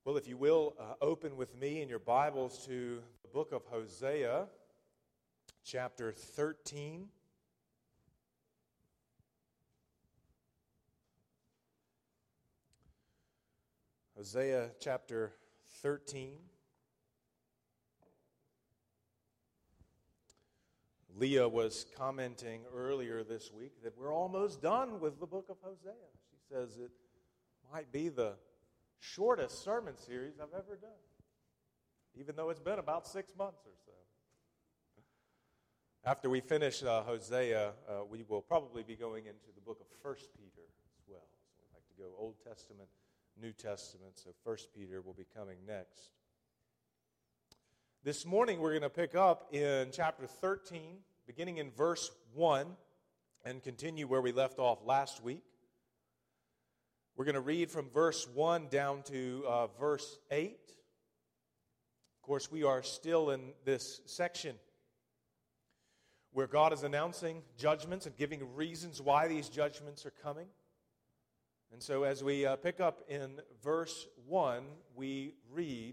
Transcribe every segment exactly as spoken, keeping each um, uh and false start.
Well, if you will, uh, open with me in your Bibles to the book of Hosea, chapter thirteen. Hosea chapter thirteen. Leah was commenting earlier this week that we're almost done with the book of Hosea. She says it might be the shortest sermon series I've ever done, even though it's been about six months or so. After we finish uh, Hosea, uh, we will probably be going into the book of First Peter as well. So we'd like to go Old Testament, New Testament, so First Peter will be coming next. This morning we're going to pick up in chapter thirteen, beginning in verse one, and continue where we left off last week. We're going to read from verse one down to uh, verse eight. Of course, we are still in this section where God is announcing judgments and giving reasons why these judgments are coming. And so as we uh, pick up in verse one, we read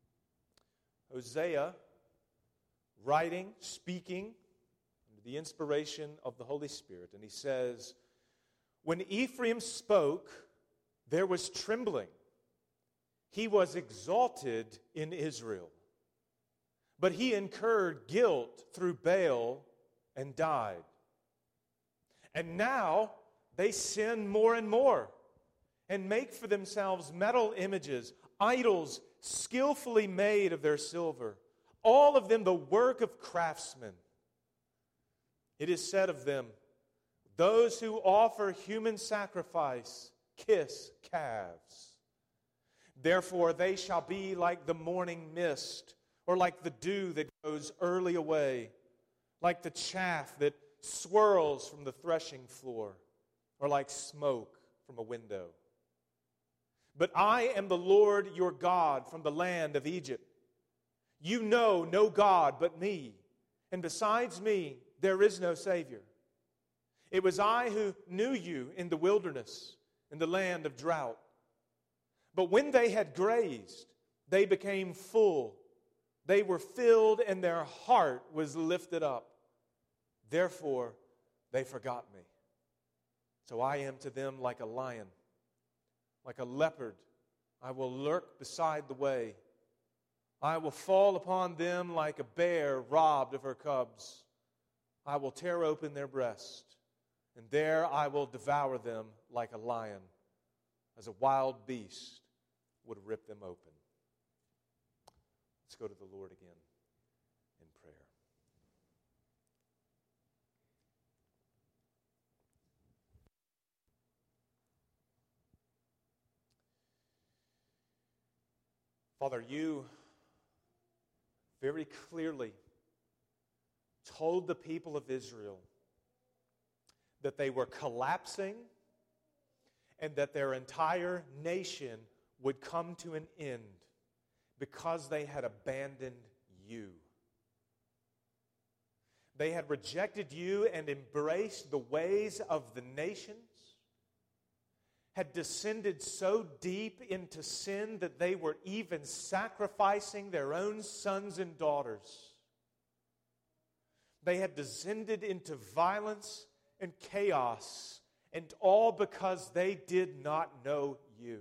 Hosea writing, speaking under the inspiration of the Holy Spirit. And he says, "When Ephraim spoke, there was trembling. He was exalted in Israel. But he incurred guilt through Baal and died. And now they sin more and more and make for themselves metal images, idols skillfully made of their silver, all of them the work of craftsmen. It is said of them, those who offer human sacrifice kiss calves. Therefore they shall be like the morning mist, or like the dew that goes early away, like the chaff that swirls from the threshing floor, or like smoke from a window. But I am the Lord your God from the land of Egypt. You know no God but me, and besides me there is no Savior. It was I who knew you in the wilderness, in the land of drought. But when they had grazed, they became full. They were filled, and their heart was lifted up. Therefore, they forgot me. So I am to them like a lion, like a leopard. I will lurk beside the way. I will fall upon them like a bear robbed of her cubs. I will tear open their breast, and there I will devour them like a lion, as a wild beast would rip them open." Let's go to the Lord again in prayer. Father, you very clearly told the people of Israel that they were collapsing and that their entire nation would come to an end because they had abandoned you. They had rejected you and embraced the ways of the nations, had descended so deep into sin that they were even sacrificing their own sons and daughters. They had descended into violence and chaos, and all because they did not know you.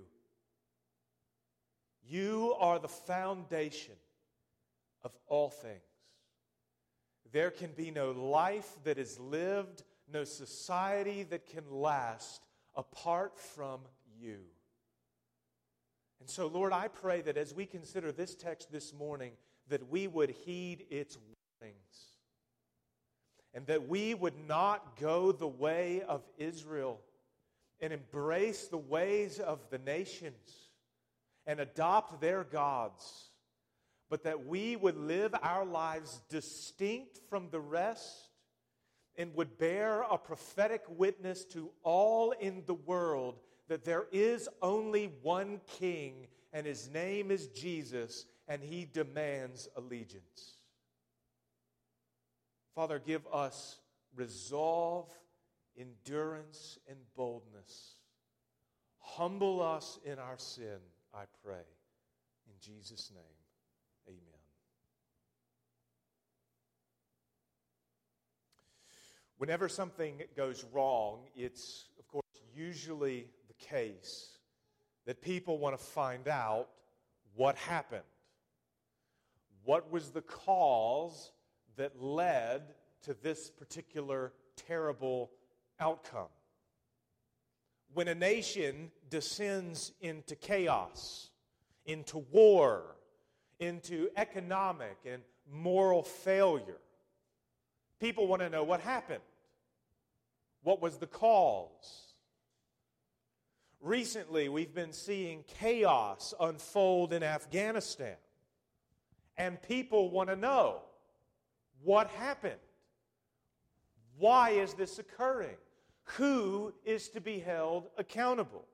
You are the foundation of all things. There can be no life that is lived, no society that can last apart from you. And so, Lord, I pray that as we consider this text this morning, that we would heed its warnings. And that we would not go the way of Israel and embrace the ways of the nations and adopt their gods, but that we would live our lives distinct from the rest and would bear a prophetic witness to all in the world that there is only one King, and his name is Jesus, and he demands allegiance. Father, give us resolve, endurance, and boldness. Humble us in our sin, I pray. In Jesus' name, amen. Whenever something goes wrong, it's, of course, usually the case that people want to find out what happened. What was the cause that led to this particular terrible outcome? When a nation descends into chaos, into war, into economic and moral failure, people want to know what happened. What was the cause? Recently, we've been seeing chaos unfold in Afghanistan. And people want to know what happened. Why is this occurring? Who is to be held accountable?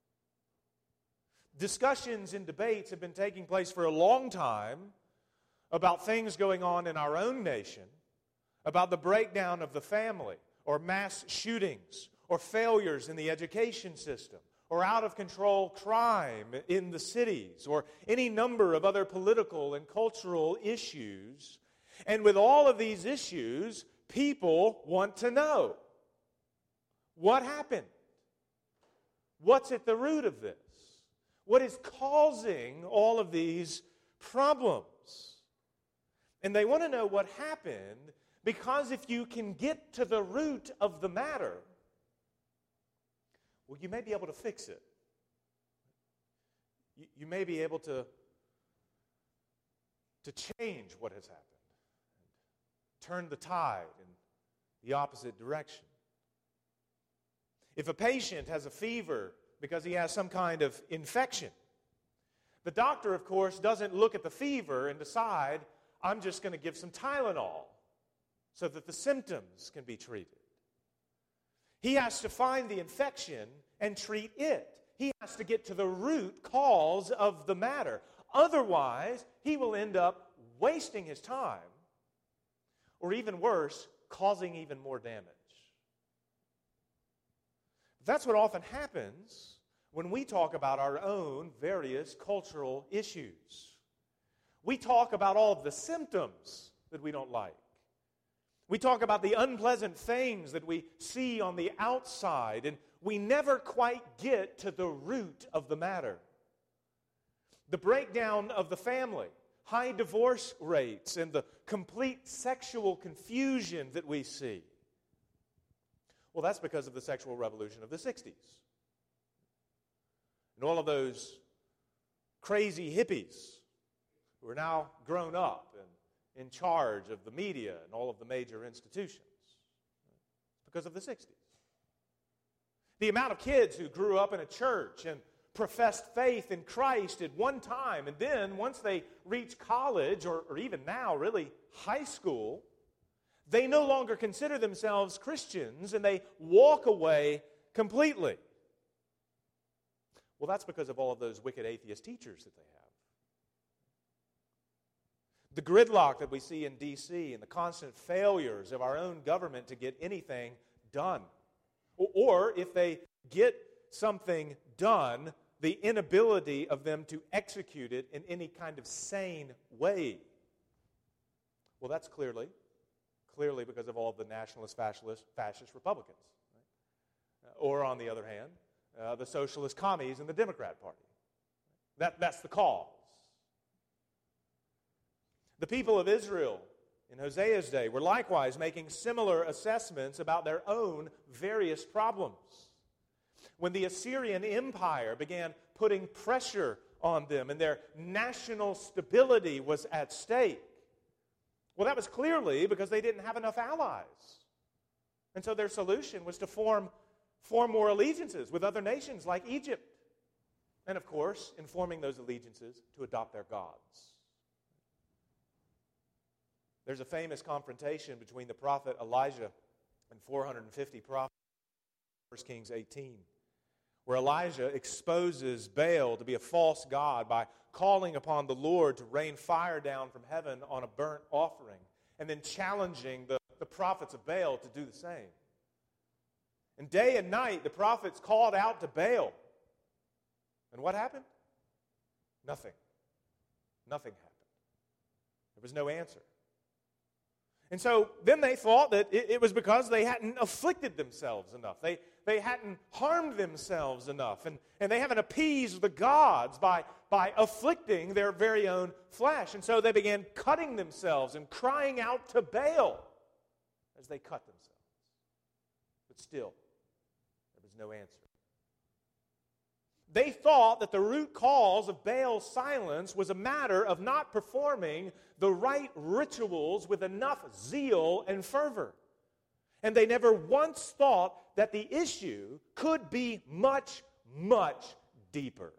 Discussions and debates have been taking place for a long time about things going on in our own nation, about the breakdown of the family, or mass shootings, or failures in the education system, or out-of-control crime in the cities, or any number of other political and cultural issues. And with all of these issues, people want to know, what happened? What's at the root of this? What is causing all of these problems? And they want to know what happened because if you can get to the root of the matter, well, you may be able to fix it. You, you may be able to, to change what has happened, turn the tide in the opposite direction. If a patient has a fever because he has some kind of infection, the doctor, of course, doesn't look at the fever and decide, I'm just going to give some Tylenol so that the symptoms can be treated. He has to find the infection and treat it. He has to get to the root cause of the matter. Otherwise, he will end up wasting his time, or even worse, causing even more damage. That's what often happens when we talk about our own various cultural issues. We talk about all of the symptoms that we don't like. We talk about the unpleasant things that we see on the outside, and we never quite get to the root of the matter. The breakdown of the family, high divorce rates, and the complete sexual confusion that we see. Well, that's because of the sexual revolution of the sixties. And all of those crazy hippies who are now grown up and in charge of the media and all of the major institutions. Because of the sixties. The amount of kids who grew up in a church and professed faith in Christ at one time, and then once they reach college, or, or even now, really, high school, they no longer consider themselves Christians, and they walk away completely. Well, that's because of all of those wicked atheist teachers that they have. The gridlock that we see in D C and the constant failures of our own government to get anything done. Or if they get something done, the inability of them to execute it in any kind of sane way. Well, that's clearly, clearly because of all of the nationalist, fascist, fascist Republicans. Right? Or on the other hand, uh, the socialist commies in the Democrat Party. That, that's the cause. The people of Israel in Hosea's day were likewise making similar assessments about their own various problems. When the Assyrian Empire began putting pressure on them and their national stability was at stake, well, that was clearly because they didn't have enough allies. And so their solution was to form, form more allegiances with other nations like Egypt. And of course, in forming those allegiances, to adopt their gods. There's a famous confrontation between the prophet Elijah and four hundred fifty prophets, First Kings eighteen, where Elijah exposes Baal to be a false god by calling upon the Lord to rain fire down from heaven on a burnt offering, and then challenging the, the prophets of Baal to do the same. And day and night, the prophets called out to Baal. And what happened? Nothing. Nothing happened. There was no answer. And so then they thought that it, it was because they hadn't afflicted themselves enough. They, they hadn't harmed themselves enough. And, and they haven't appeased the gods by, by afflicting their very own flesh. And so they began cutting themselves and crying out to Baal as they cut themselves. But still, there was no answer. They thought that the root cause of Baal's silence was a matter of not performing the right rituals with enough zeal and fervor. And they never once thought that the issue could be much, much deeper.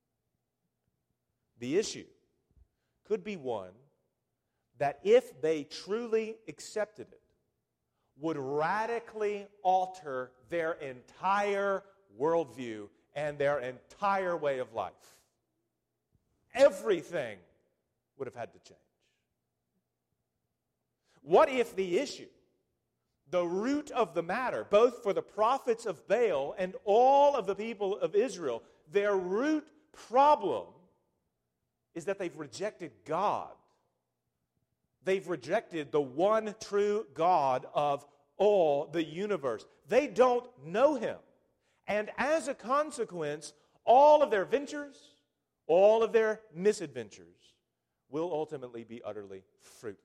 The issue could be one that if they truly accepted it, would radically alter their entire worldview and their entire way of life. Everything would have had to change. What if the issue, the root of the matter, both for the prophets of Baal and all of the people of Israel, their root problem is that they've rejected God. They've rejected the one true God of all the universe. They don't know Him. And as a consequence, all of their ventures, all of their misadventures will ultimately be utterly fruitless.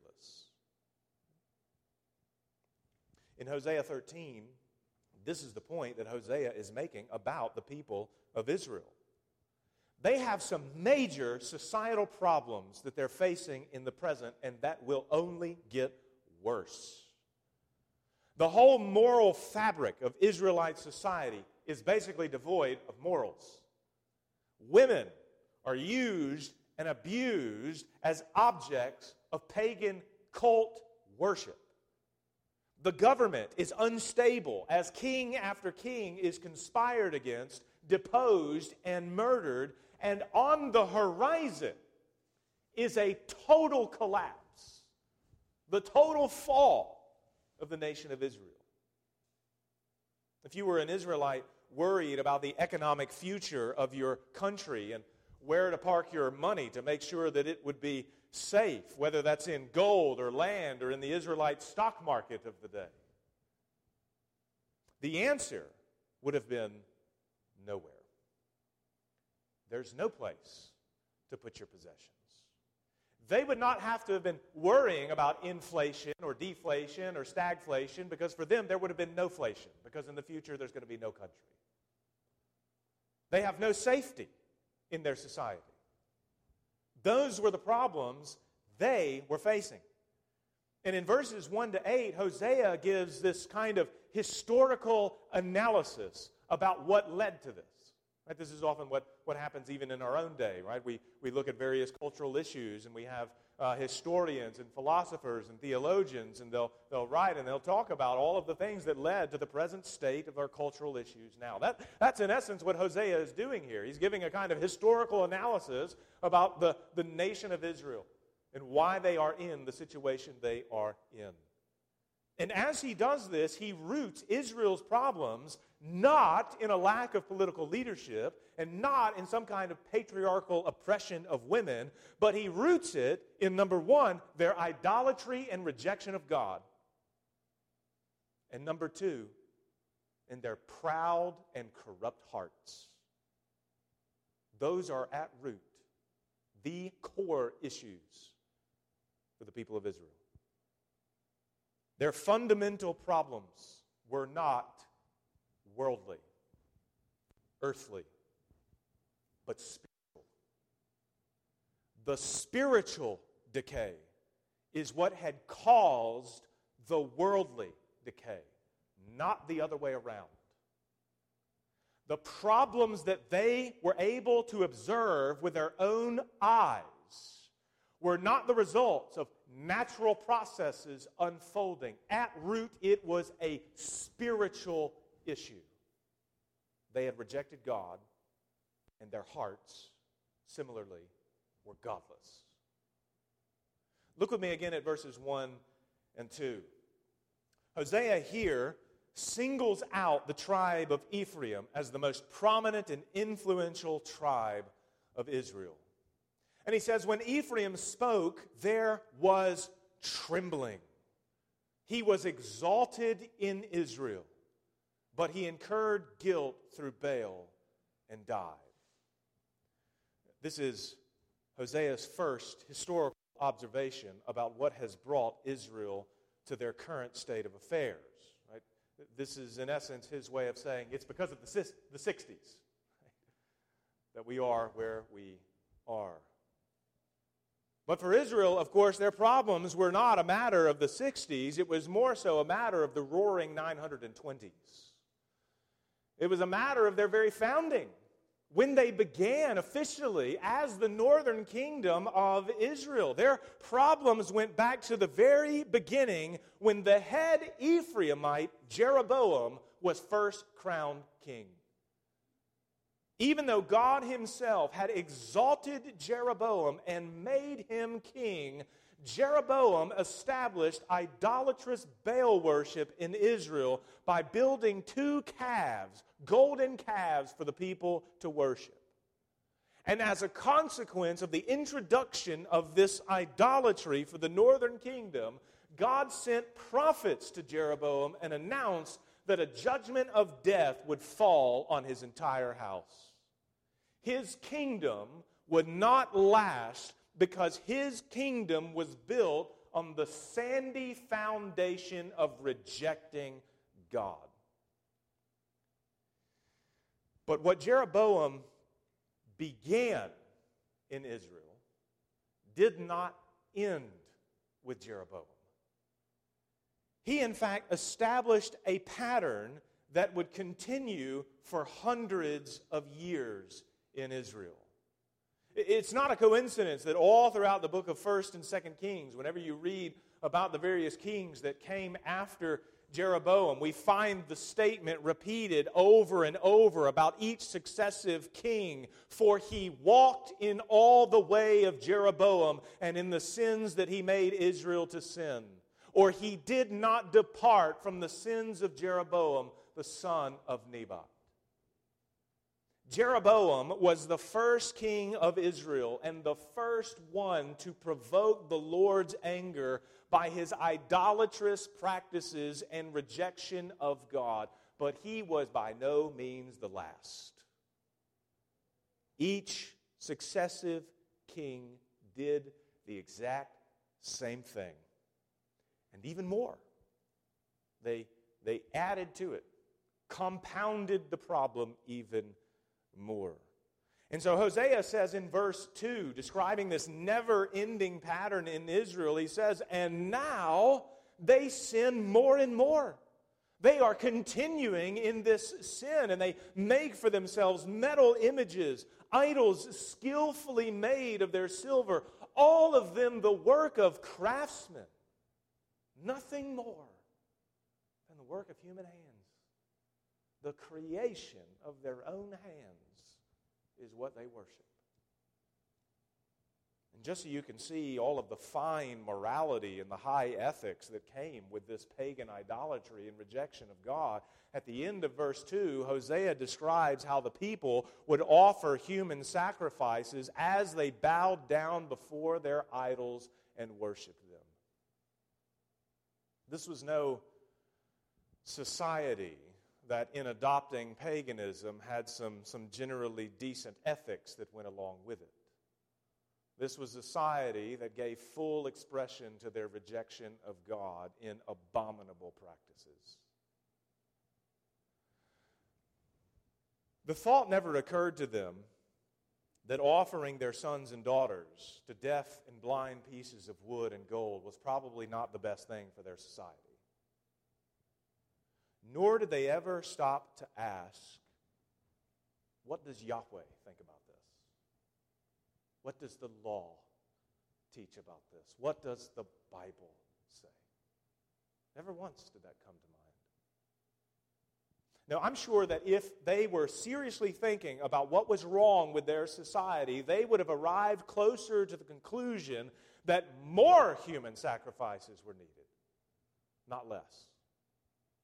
In Hosea thirteen, this is the point that Hosea is making about the people of Israel. They have some major societal problems that they're facing in the present, and that will only get worse. The whole moral fabric of Israelite society is basically devoid of morals. Women are used and abused as objects of pagan cult worship. The government is unstable as king after king is conspired against, deposed, and murdered, and on the horizon is a total collapse, the total fall of the nation of Israel. If you were an Israelite worried about the economic future of your country and where to park your money to make sure that it would be safe, whether that's in gold or land or in the Israelite stock market of the day, the answer would have been nowhere. There's no place to put your possessions. They would not have to have been worrying about inflation or deflation or stagflation, because for them there would have been noflation, because in the future there's going to be no country. They have no safety in their society. Those were the problems they were facing. And in verses one to eight, Hosea gives this kind of historical analysis about what led to this. Right? This is often what, what happens even in our own day, right? We, we look at various cultural issues, and we have uh, historians and philosophers and theologians, and they'll, they'll write and they'll talk about all of the things that led to the present state of our cultural issues now. That, that's in essence what Hosea is doing here. He's giving a kind of historical analysis about the, the nation of Israel and why they are in the situation they are in. And as he does this, he roots Israel's problems not in a lack of political leadership and not in some kind of patriarchal oppression of women, but he roots it in, number one, their idolatry and rejection of God. And number two, in their proud and corrupt hearts. Those are at root the core issues for the people of Israel. Their fundamental problems were not worldly, earthly, but spiritual. The spiritual decay is what had caused the worldly decay, not the other way around. The problems that they were able to observe with their own eyes were not the results of natural processes unfolding. At root, it was a spiritual issue. They had rejected God, and their hearts, similarly, were godless. Look with me again at verses one and two. Hosea here singles out the tribe of Ephraim as the most prominent and influential tribe of Israel. And he says, when Ephraim spoke, there was trembling. He was exalted in Israel, but he incurred guilt through Baal and died. This is Hosea's first historical observation about what has brought Israel to their current state of affairs. Right? This is, in essence, his way of saying it's because of the, the sixties right, that we are where we are. But for Israel, of course, their problems were not a matter of the sixties. It was more so a matter of the roaring nine twenties. It was a matter of their very founding, when they began officially as the northern kingdom of Israel. Their problems went back to the very beginning when the head Ephraimite, Jeroboam, was first crowned king. Even though God himself had exalted Jeroboam and made him king, Jeroboam established idolatrous Baal worship in Israel by building two calves, golden calves for the people to worship. And as a consequence of the introduction of this idolatry for the northern kingdom, God sent prophets to Jeroboam and announced that a judgment of death would fall on his entire house. His kingdom would not last because his kingdom was built on the sandy foundation of rejecting God. But what Jeroboam began in Israel did not end with Jeroboam. He, in fact, established a pattern that would continue for hundreds of years in Israel. It's not a coincidence that all throughout the book of First and Second Kings, whenever you read about the various kings that came after Jeroboam, we find the statement repeated over and over about each successive king. For he walked in all the way of Jeroboam and in the sins that he made Israel to sin. Or he did not depart from the sins of Jeroboam, the son of Nebat. Jeroboam was the first king of Israel and the first one to provoke the Lord's anger by his idolatrous practices and rejection of God. But he was by no means the last. Each successive king did the exact same thing. And even more. They, they added to it, compounded the problem even more. And so Hosea says in verse two, describing this never-ending pattern in Israel, he says, and now they sin more and more. They are continuing in this sin, and they make for themselves metal images, idols skillfully made of their silver, all of them the work of craftsmen. Nothing more than the work of human hands. The creation of their own hands is what they worship. And just so you can see all of the fine morality and the high ethics that came with this pagan idolatry and rejection of God, at the end of verse two, Hosea describes how the people would offer human sacrifices as they bowed down before their idols and worshiped them. This was no society that in adopting paganism had some, some generally decent ethics that went along with it. This was a society that gave full expression to their rejection of God in abominable practices. The thought never occurred to them that offering their sons and daughters to deaf and blind pieces of wood and gold was probably not the best thing for their society. Nor did they ever stop to ask, what does Yahweh think about this? What does the law teach about this? What does the Bible say? Never once did that come to mind. Now, I'm sure that if they were seriously thinking about what was wrong with their society, they would have arrived closer to the conclusion that more human sacrifices were needed, not less.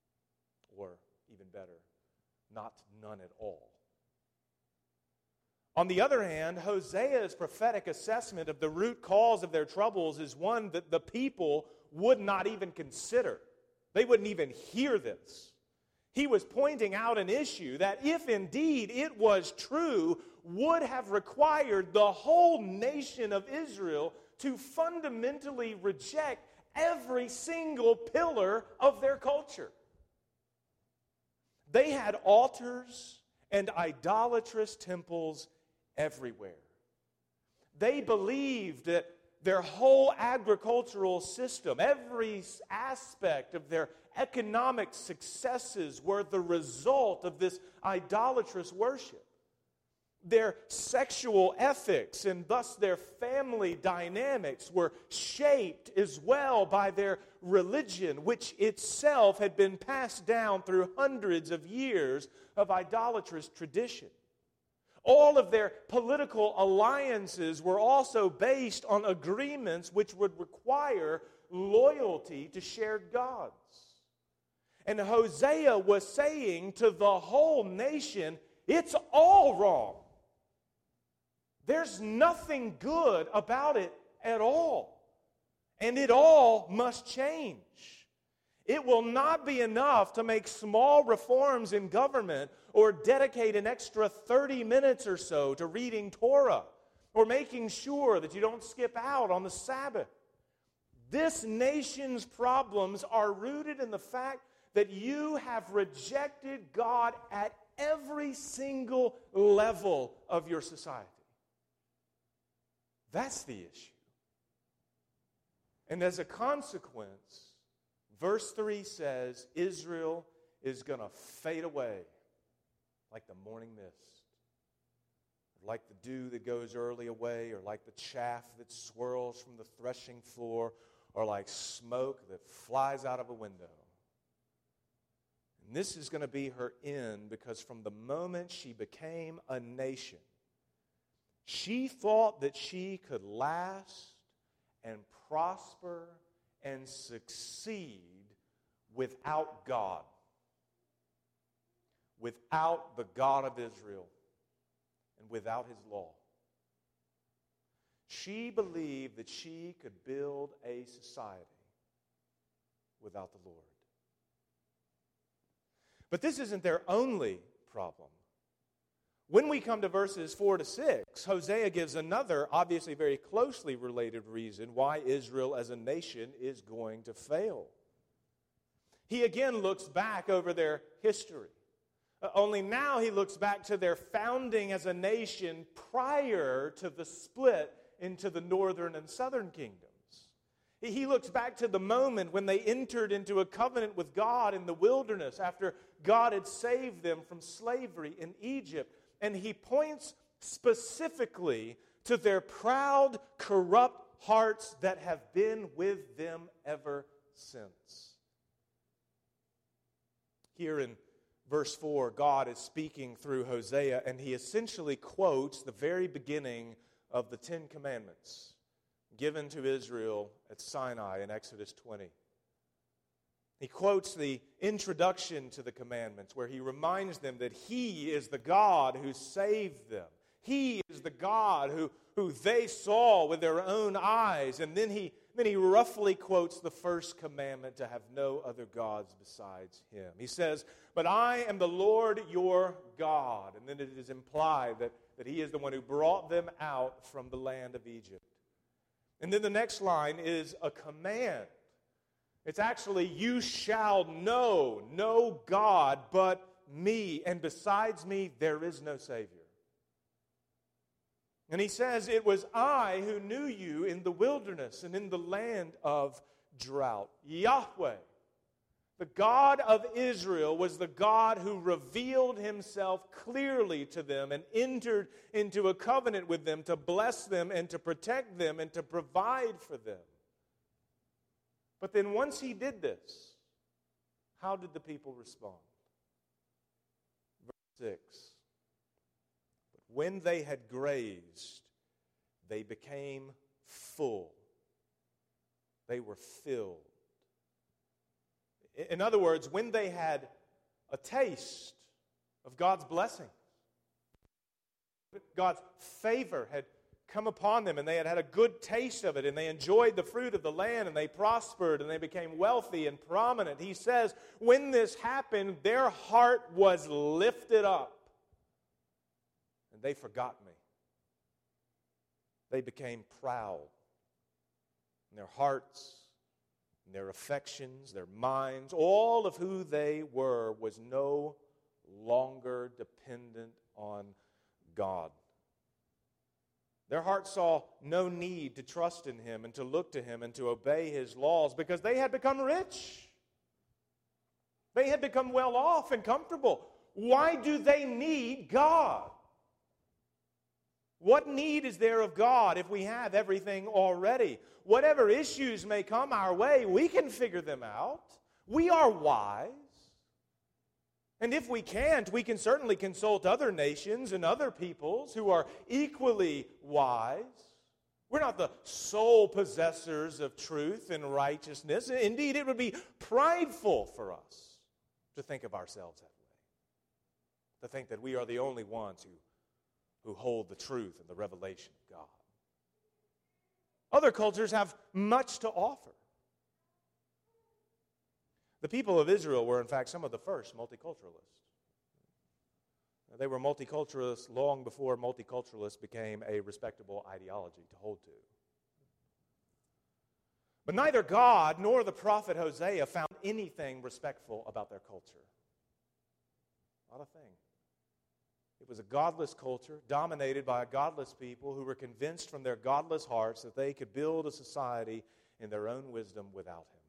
Or, even better, not none at all. On the other hand, Hosea's prophetic assessment of the root cause of their troubles is one that the people would not even consider. They wouldn't even hear this. He was pointing out an issue that, if indeed it was true, would have required the whole nation of Israel to fundamentally reject every single pillar of their culture. They had altars and idolatrous temples everywhere. They believed that their whole agricultural system, every aspect of their economic successes were the result of this idolatrous worship. Their sexual ethics and thus their family dynamics were shaped as well by their religion, which itself had been passed down through hundreds of years of idolatrous tradition. All of their political alliances were also based on agreements which would require loyalty to shared gods. And Hosea was saying to the whole nation, it's all wrong. There's nothing good about it at all. And it all must change. It will not be enough to make small reforms in government or dedicate an extra thirty minutes or so to reading Torah or making sure that you don't skip out on the Sabbath. This nation's problems are rooted in the fact that you have rejected God at every single level of your society. That's the issue. And as a consequence, verse three says, Israel is going to fade away like the morning mist, like the dew that goes early away, or like the chaff that swirls from the threshing floor, or like smoke that flies out of a window. And this is going to be her end, because from the moment she became a nation, she thought that she could last and prosper and succeed without God, without the God of Israel, and without His law. She believed that she could build a society without the Lord. But this isn't their only problem. When we come to verses four to six, Hosea gives another, obviously very closely related reason why Israel as a nation is going to fail. He again looks back over their history. Uh, only now he looks back to their founding as a nation prior to the split into the northern and southern kingdoms. He looks back to the moment when they entered into a covenant with God in the wilderness after God had saved them from slavery in Egypt. And he points specifically to their proud, corrupt hearts that have been with them ever since. Here in verse four, God is speaking through Hosea, and he essentially quotes the very beginning of the Ten Commandments given to Israel at Sinai in Exodus twenty. He quotes the introduction to the commandments where he reminds them that he is the God who saved them. He is the God who, who they saw with their own eyes. And then he, then he roughly quotes the first commandment to have no other gods besides him. He says, "But I am the Lord your God." And then it is implied that, that he is the one who brought them out from the land of Egypt. And then the next line is a command. It's actually, "You shall know no God but me, and besides me there is no Savior." And he says, "It was I who knew you in the wilderness and in the land of drought." Yahweh, the God of Israel, was the God who revealed himself clearly to them and entered into a covenant with them to bless them and to protect them and to provide for them. But then once he did this, how did the people respond? Verse six. "But when they had grazed, they became full." They were filled. In other words, when they had a taste of God's blessing, God's favor had come upon them, and they had had a good taste of it, and they enjoyed the fruit of the land, and they prospered, and they became wealthy and prominent. He says, when this happened, their heart was lifted up, and they forgot me. They became proud, and their hearts, and their affections, their minds, all of who they were was no longer dependent on God. Their hearts saw no need to trust in Him and to look to Him and to obey His laws because they had become rich. They had become well off and comfortable. Why do they need God? What need is there of God if we have everything already? Whatever issues may come our way, we can figure them out. We are wise. And if we can't, we can certainly consult other nations and other peoples who are equally wise. We're not the sole possessors of truth and righteousness. Indeed, it would be prideful for us to think of ourselves that way. To think that we are the only ones who, who hold the truth and the revelation of God. Other cultures have much to offer. The people of Israel were, in fact, some of the first multiculturalists. They were multiculturalists long before multiculturalists became a respectable ideology to hold to. But neither God nor the prophet Hosea found anything respectful about their culture. Not a thing. It was a godless culture dominated by a godless people who were convinced from their godless hearts that they could build a society in their own wisdom without Him.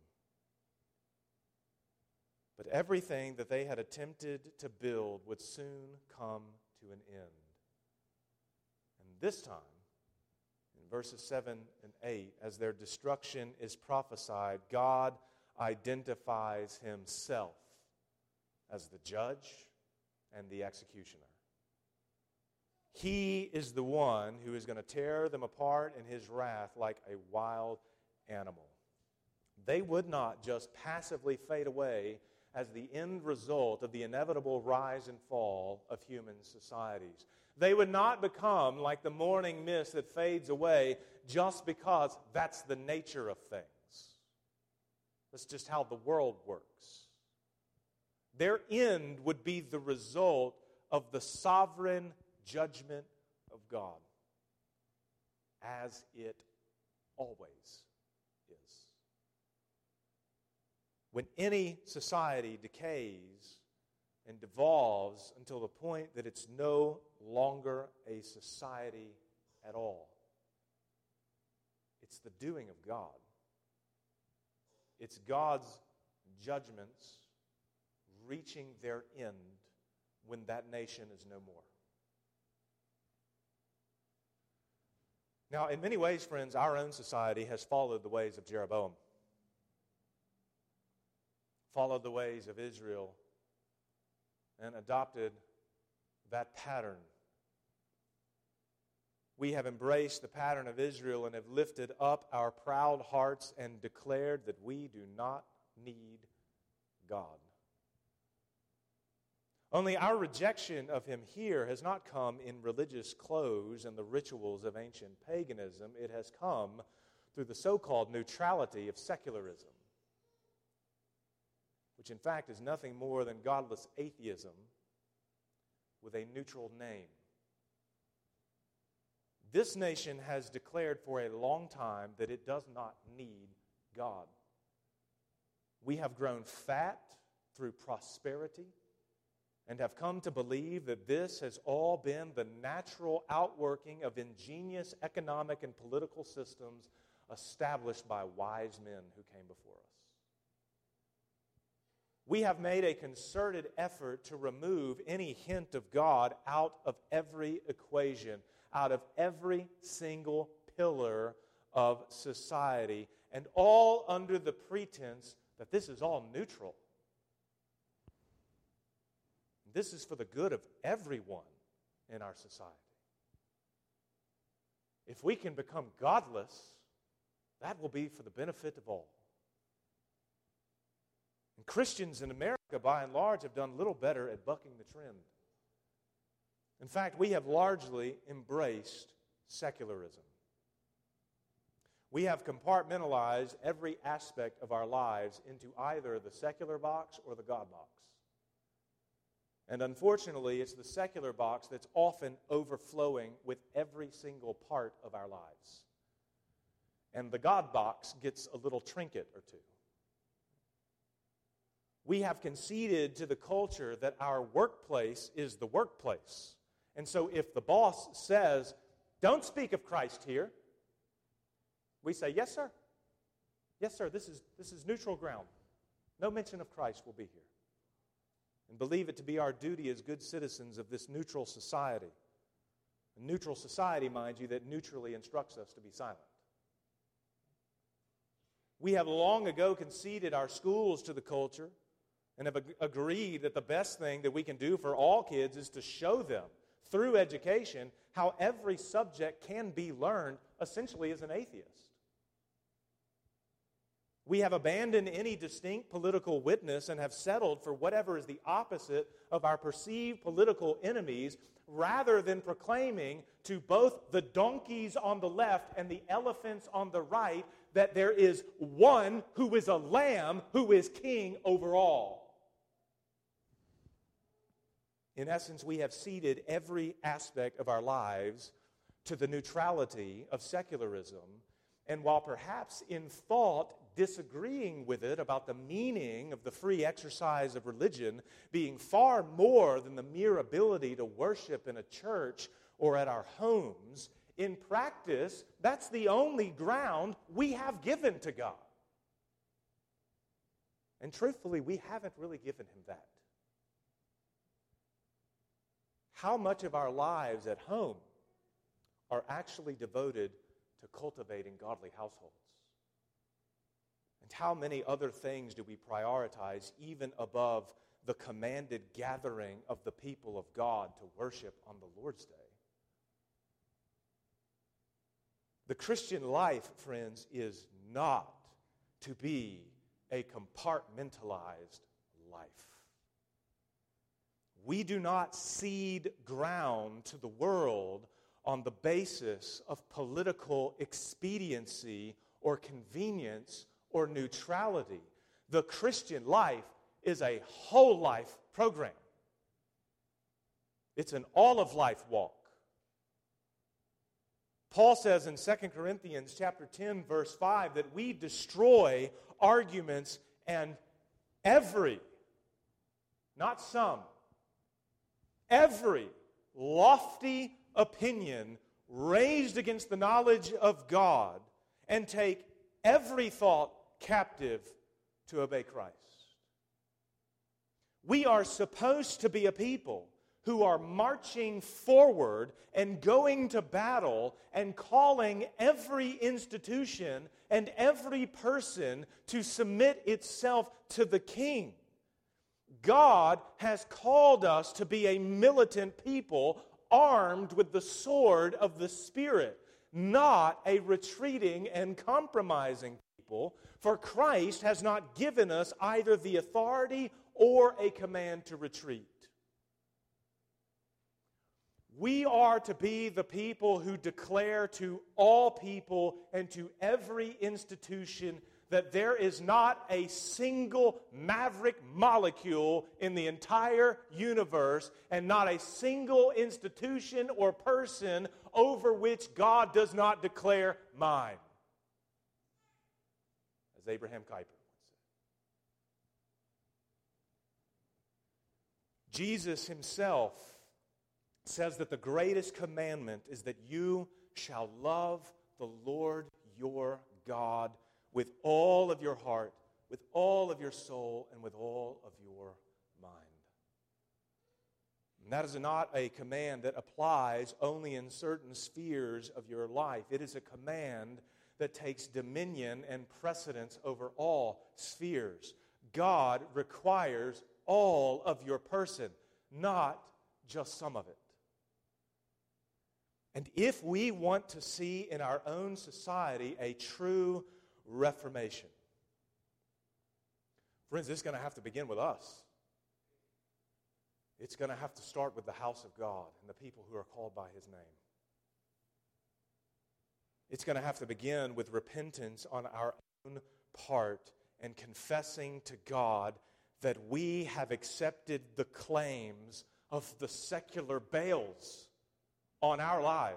But everything that they had attempted to build would soon come to an end. And this time, in verses seven and eight, as their destruction is prophesied, God identifies Himself as the judge and the executioner. He is the one who is going to tear them apart in His wrath like a wild animal. They would not just passively fade away as the end result of the inevitable rise and fall of human societies. They would not become like the morning mist that fades away just because that's the nature of things. That's just how the world works. Their end would be the result of the sovereign judgment of God, as it always is. When any society decays and devolves until the point that it's no longer a society at all, it's the doing of God. It's God's judgments reaching their end when that nation is no more. Now, in many ways, friends, our own society has followed the ways of Jeroboam. Followed the ways of Israel and adopted that pattern. We have embraced the pattern of Israel and have lifted up our proud hearts and declared that we do not need God. Only our rejection of Him here has not come in religious clothes and the rituals of ancient paganism. It has come through the so-called neutrality of secularism, which in fact is nothing more than godless atheism with a neutral name. This nation has declared for a long time that it does not need God. We have grown fat through prosperity and have come to believe that this has all been the natural outworking of ingenious economic and political systems established by wise men who came before us. We have made a concerted effort to remove any hint of God out of every equation, out of every single pillar of society, and all under the pretense that this is all neutral. This is for the good of everyone in our society. If we can become godless, that will be for the benefit of all. And Christians in America, by and large, have done little better at bucking the trend. In fact, we have largely embraced secularism. We have compartmentalized every aspect of our lives into either the secular box or the God box. And unfortunately, it's the secular box that's often overflowing with every single part of our lives. And the God box gets a little trinket or two. We have conceded to the culture that our workplace is the workplace. And so if the boss says, "Don't speak of Christ here," we say, "Yes, sir. Yes, sir, this is, this is neutral ground. No mention of Christ will be here." And believe it to be our duty as good citizens of this neutral society. A neutral society, mind you, that neutrally instructs us to be silent. We have long ago conceded our schools to the culture and have ag- agreed that the best thing that we can do for all kids is to show them, through education, how every subject can be learned essentially as an atheist. We have abandoned any distinct political witness and have settled for whatever is the opposite of our perceived political enemies, rather than proclaiming to both the donkeys on the left and the elephants on the right that there is one who is a lamb who is king over all. In essence, we have ceded every aspect of our lives to the neutrality of secularism, and while perhaps in thought disagreeing with it about the meaning of the free exercise of religion being far more than the mere ability to worship in a church or at our homes, in practice, that's the only ground we have given to God. And truthfully, we haven't really given Him that. How much of our lives at home are actually devoted to cultivating godly households? And how many other things do we prioritize even above the commanded gathering of the people of God to worship on the Lord's Day? The Christian life, friends, is not to be a compartmentalized life. We do not cede ground to the world on the basis of political expediency or convenience or neutrality. The Christian life is a whole life program. It's an all of life walk. Paul says in Second Corinthians chapter ten, verse five, that we destroy arguments and every, not some, every lofty opinion raised against the knowledge of God, and take every thought captive to obey Christ. We are supposed to be a people who are marching forward and going to battle and calling every institution and every person to submit itself to the King. God has called us to be a militant people armed with the sword of the Spirit, not a retreating and compromising people, for Christ has not given us either the authority or a command to retreat. We are to be the people who declare to all people and to every institution that there is not a single maverick molecule in the entire universe and not a single institution or person over which God does not declare mine. As Abraham Kuyper once said. Jesus himself says that the greatest commandment is that you shall love the Lord your God with all of your heart, with all of your soul, and with all of your mind. And that is not a command that applies only in certain spheres of your life. It is a command that takes dominion and precedence over all spheres. God requires all of your person, not just some of it. And if we want to see in our own society a true reformation, friends, this is going to have to begin with us. It's going to have to start with the house of God and the people who are called by His name. It's going to have to begin with repentance on our own part and confessing to God that we have accepted the claims of the secular Baals on our lives.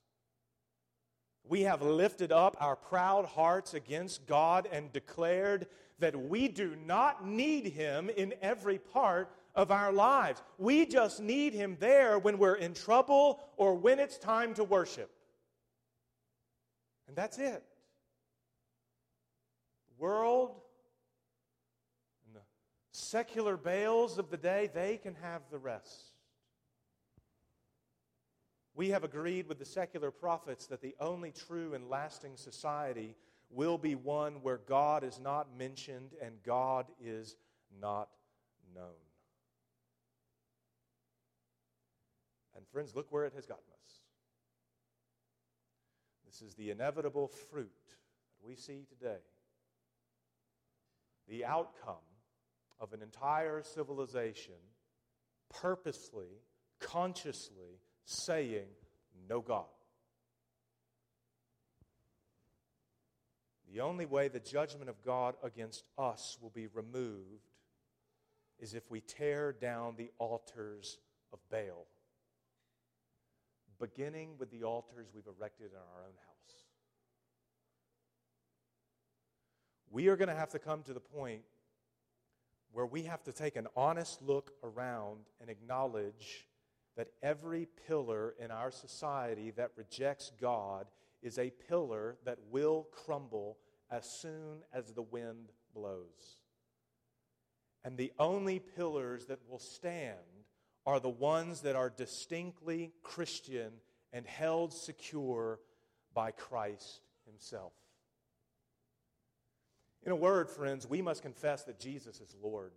We have lifted up our proud hearts against God and declared that we do not need Him in every part of our lives. We just need Him there when we're in trouble or when it's time to worship. And that's it. The world and the secular Baals of the day, they can have the rest. We have agreed with the secular prophets that the only true and lasting society will be one where God is not mentioned and God is not known. And friends, look where it has gotten us. This is the inevitable fruit that we see today. The outcome of an entire civilization purposely, consciously saying, no God. The only way the judgment of God against us will be removed is if we tear down the altars of Baal, beginning with the altars we've erected in our own house. We are going to have to come to the point where we have to take an honest look around and acknowledge that every pillar in our society that rejects God is a pillar that will crumble as soon as the wind blows. And the only pillars that will stand are the ones that are distinctly Christian and held secure by Christ Himself. In a word, friends, we must confess that Jesus is Lord.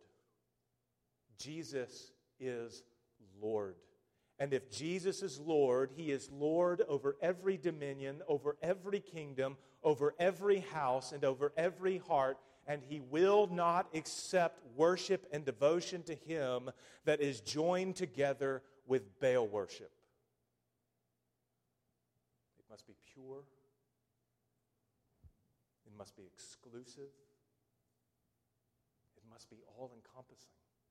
Jesus is Lord. And if Jesus is Lord, He is Lord over every dominion, over every kingdom, over every house, and over every heart. And He will not accept worship and devotion to Him that is joined together with Baal worship. It must be pure. It must be exclusive. It must be all-encompassing.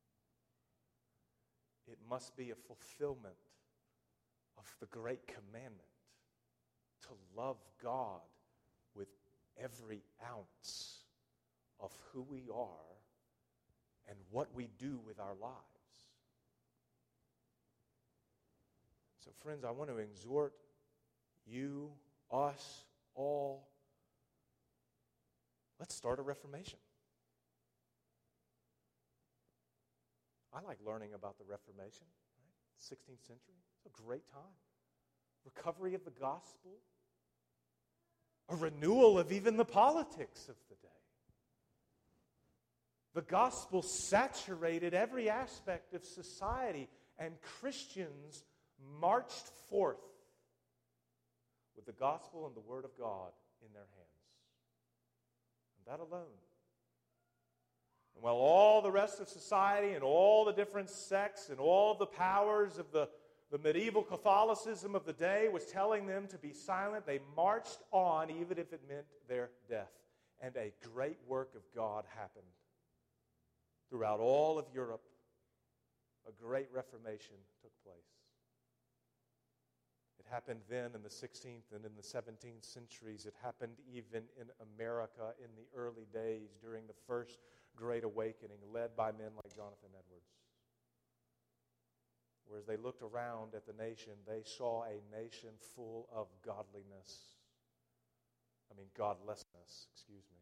It must be a fulfillment of the great commandment to love God with every ounce of who we are and what we do with our lives. So, friends, I want to exhort you, us, all, let's start a reformation. I like learning about the Reformation, right? sixteenth century. It's a great time. Recovery of the gospel. A renewal of even the politics of the day. The gospel saturated every aspect of society, and Christians marched forth with the gospel and the word of God in their hands. And that alone. And while all the rest of society and all the different sects and all the powers of the, the medieval Catholicism of the day was telling them to be silent, they marched on even if it meant their death. And a great work of God happened. Throughout all of Europe, a great Reformation took place. It happened then in the sixteenth and in the seventeenth centuries. It happened even in America in the early days during the first Great Awakening, led by men like Jonathan Edwards. Whereas they looked around at the nation, they saw a nation full of godliness. I mean, godlessness, excuse me.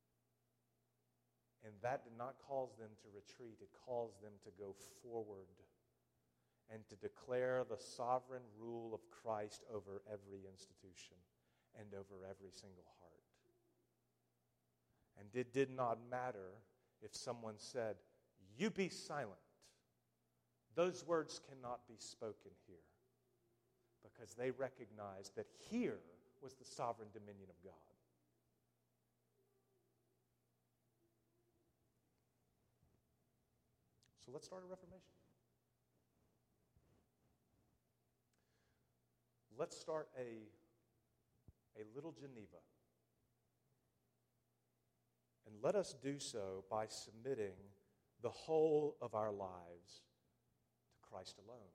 And that did not cause them to retreat. It caused them to go forward and to declare the sovereign rule of Christ over every institution and over every single heart. And it did not matter if someone said, "You be silent." Those words cannot be spoken here because they recognized that here was the sovereign dominion of God. So let's start a reformation. let's start a, a little Geneva. And let us do so by submitting the whole of our lives to Christ alone.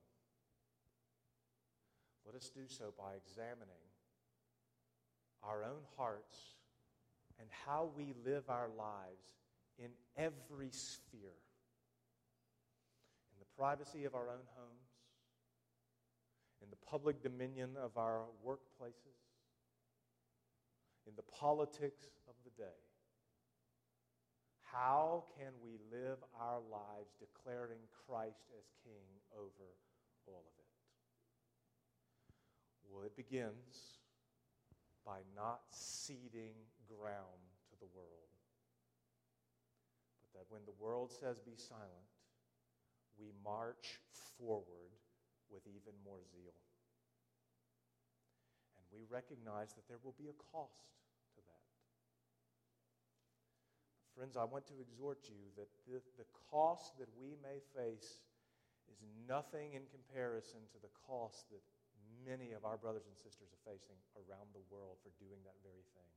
Let us do so by examining our own hearts and how we live our lives in every sphere. In the privacy of our own homes, in the public dominion of our workplaces, in the politics of the day. How can we live our lives declaring Christ as King over all of it? Well, it begins by not ceding ground to the world. But that when the world says be silent, we march forward with even more zeal. And we recognize that there will be a cost to that. Friends, I want to exhort you that the, the cost that we may face is nothing in comparison to the cost that many of our brothers and sisters are facing around the world for doing that very thing.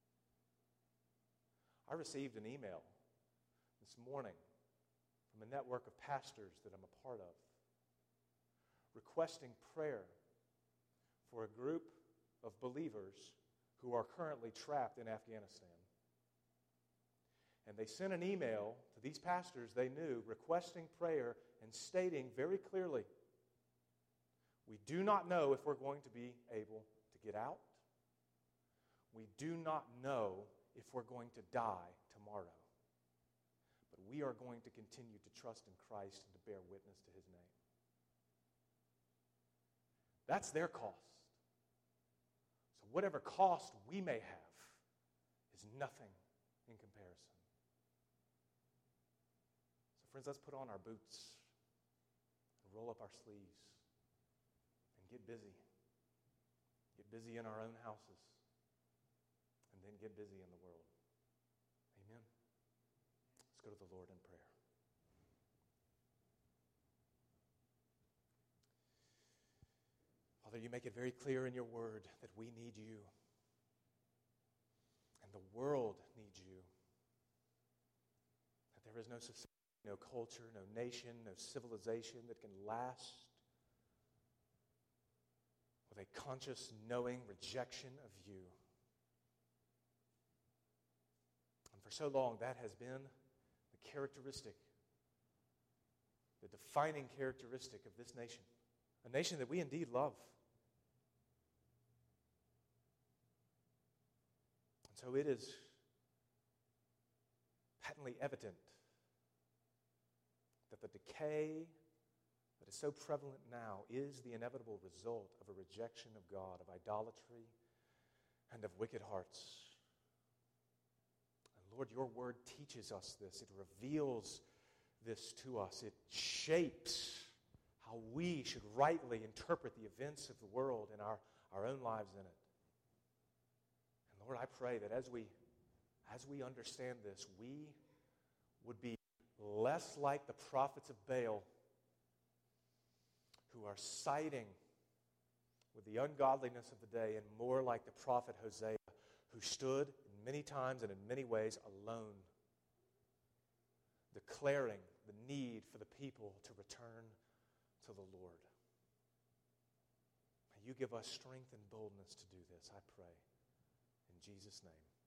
I received an email this morning from a network of pastors that I'm a part of, requesting prayer for a group of believers who are currently trapped in Afghanistan. And they sent an email to these pastors they knew requesting prayer and stating very clearly, we do not know if we're going to be able to get out. We do not know if we're going to die tomorrow. But we are going to continue to trust in Christ and to bear witness to His name. That's their cost. So whatever cost we may have is nothing in comparison. So friends, let's put on our boots and roll up our sleeves and get busy. Get busy in our own houses and then get busy in the world. Amen. Let's go to the Lord in prayer. Father, you make it very clear in your word that we need you. And the world needs you. That there is no society, no culture, no nation, no civilization that can last with a conscious, knowing rejection of you. And for so long, that has been the characteristic, the defining characteristic of this nation. A nation that we indeed love. And so it is patently evident that the decay that is so prevalent now is the inevitable result of a rejection of God, of idolatry, and of wicked hearts. And Lord, your word teaches us this. It reveals this to us. It shapes how we should rightly interpret the events of the world and our, our own lives in it. And Lord, I pray that as we, as we understand this, we would be less like the prophets of Baal who are siding with the ungodliness of the day and more like the prophet Hosea who stood in many times and in many ways alone, declaring the need for the people to return to the Lord. May you give us strength and boldness to do this, I pray. In Jesus' name.